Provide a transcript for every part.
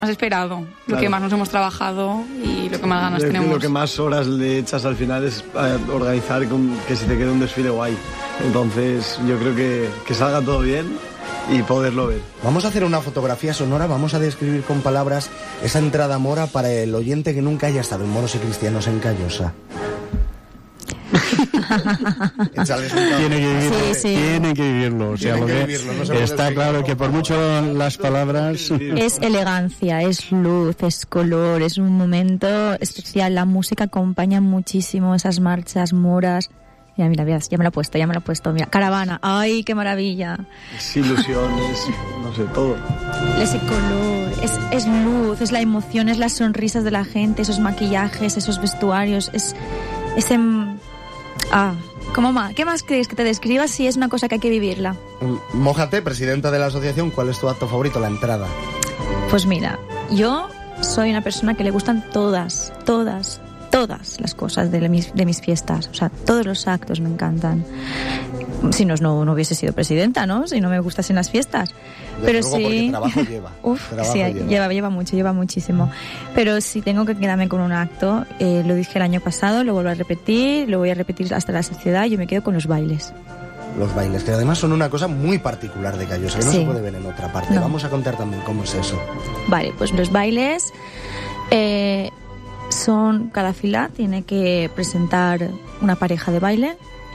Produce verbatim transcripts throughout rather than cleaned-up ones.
más esperado, lo claro. que más nos hemos trabajado y lo que más ganas lo, tenemos. Lo que más horas le echas al final es organizar con, que se te quede un desfile guay. Entonces yo creo que, que salga todo bien y poderlo ver. Vamos a hacer una fotografía sonora, vamos a describir con palabras esa entrada mora para el oyente que nunca haya estado en Moros y Cristianos en Callosa. Tiene que vivirlo, sí, sí. tiene que vivirlo. O sea, Tiene lo que que vivirlo, no se está puede claro que por mucho las palabras... Es elegancia, es luz, es color, es un momento especial. La música acompaña muchísimo esas marchas moras. Mira, mira, mira, ya me lo he puesto, ya me lo he puesto. Mira, caravana, ¡ay, qué maravilla! Es ilusiones, no sé, todo. Ese color, es, es luz, es la emoción, es las sonrisas de la gente, esos maquillajes, esos vestuarios, es ese... Ah, ¿cómo más? ¿Qué más crees que te describa si es una cosa que hay que vivirla? Mójate, presidenta de la asociación, ¿cuál es tu acto favorito? La entrada. Pues mira, yo soy una persona que le gustan todas, todas, todas las cosas de, mis, de mis fiestas. O sea, todos los actos me encantan. Si no, no, no hubiese sido presidenta, ¿no? Si no me gustasen las fiestas. Desde Pero luego, sí. porque trabajo lleva. Uf, trabajo sí, lleva. lleva, lleva mucho, lleva muchísimo. Pero si tengo que quedarme con un acto, eh, lo dije el año pasado, lo vuelvo a repetir, lo voy a repetir hasta la saciedad, yo me quedo con los bailes. Los bailes, que además son una cosa muy particular de Callosa, que no Sí. se puede ver en otra parte. No. Vamos a contar también cómo es eso. Vale, pues los bailes eh, son, cada fila tiene que presentar una pareja de baile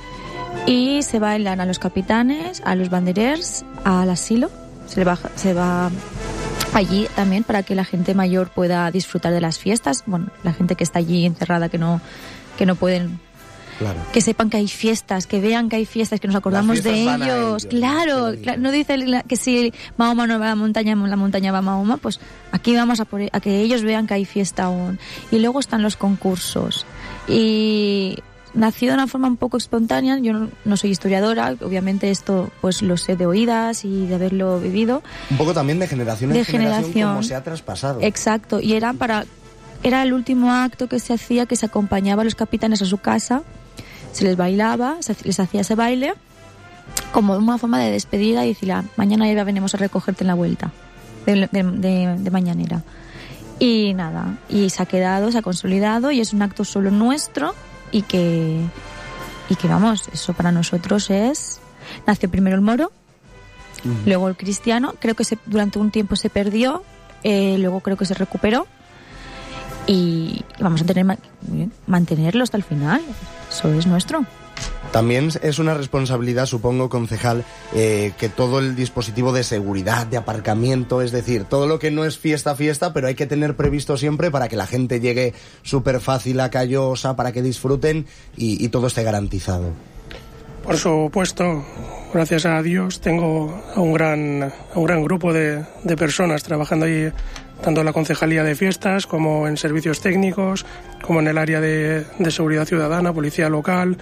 y se bailan a los capitanes, a los banderers, al asilo. Se, le va, se va allí también para que la gente mayor pueda disfrutar de las fiestas. Bueno, la gente que está allí encerrada, que no, que no pueden... Claro. Que sepan que hay fiestas, que vean que hay fiestas, que nos acordamos de ellos. ellos. Claro, claro, no dice que si Mahoma no va a la montaña, la montaña va a Mahoma, pues aquí vamos a, por, a que ellos vean que hay fiesta aún. Y luego están los concursos. Y nació de una forma un poco espontánea. Yo no, no soy historiadora, obviamente esto pues lo sé de oídas y de haberlo vivido. Un poco también de generación en De generación, generación. como se ha traspasado. Exacto, y era para era el último acto que se hacía, que se acompañaba a los capitanes a su casa, se les bailaba, se les hacía ese baile como una forma de despedida y decir, ah, mañana ya venimos a recogerte en la vuelta de, de, de, de mañanera. Y nada, y se ha quedado, se ha consolidado y es un acto solo nuestro y que, y que vamos, eso para nosotros es... Nació primero el moro, uh-huh. luego el cristiano, creo que se, durante un tiempo se perdió, eh, luego creo que se recuperó y vamos a tener mantenerlo hasta el final. Eso es nuestro. También es una responsabilidad, supongo, concejal, eh, que todo el dispositivo de seguridad, de aparcamiento, es decir, todo lo que no es fiesta, fiesta, pero hay que tener previsto siempre para que la gente llegue súper fácil a Callosa, para que disfruten y, y todo esté garantizado. Por supuesto, gracias a Dios, tengo a un gran, a un gran grupo de, de personas trabajando ahí, tanto en la Concejalía de Fiestas como en servicios técnicos, como en el área de, de seguridad ciudadana, policía local,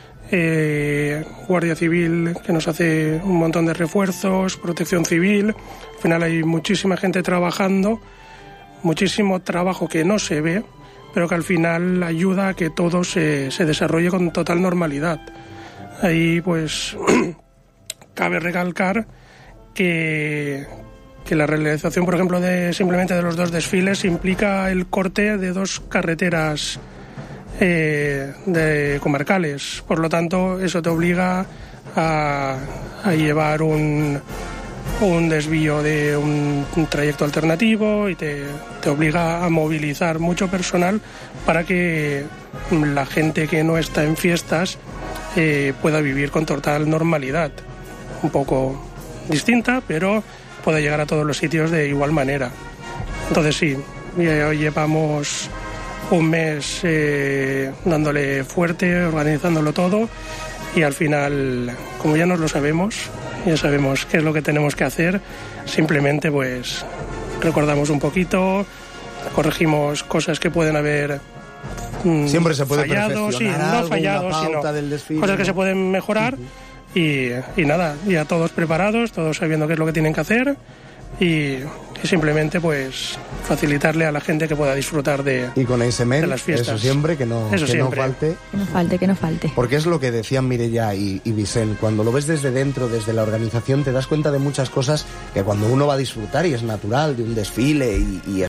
eh, Guardia Civil, que nos hace un montón de refuerzos, Protección Civil. Al final hay muchísima gente trabajando, muchísimo trabajo que no se ve, pero que al final ayuda a que todo se, se desarrolle con total normalidad. Ahí pues cabe recalcar que, que la realización, por ejemplo, de simplemente de los dos desfiles implica el corte de dos carreteras eh, de comarcales. Por lo tanto, eso te obliga a, a llevar un, un desvío de un, un trayecto alternativo y te, te obliga a movilizar mucho personal para que la gente que no está en fiestas eh, pueda vivir con total normalidad. Un poco distinta, pero puede llegar a todos los sitios de igual manera. Entonces sí, hoy llevamos un mes eh, dándole fuerte, organizándolo todo y al final, como ya nos lo sabemos, ya sabemos qué es lo que tenemos que hacer, simplemente pues recordamos un poquito, corregimos cosas que pueden haber mm, siempre se puede fallado, sí, no fallado, sino del desfile, cosas que ¿no? se pueden mejorar. Uh-huh. Y, y nada, ya todos preparados, todos sabiendo qué es lo que tienen que hacer y, y que simplemente pues facilitarle a la gente que pueda disfrutar de, y con ese men, de las fiestas. Eso siempre, que no, Eso que siempre. no falte. Que no falte, que no falte. Porque es lo que decían Mireia y, y Vicent, cuando lo ves desde dentro, desde la organización, te das cuenta de muchas cosas que cuando uno va a disfrutar y es natural, de un desfile y, y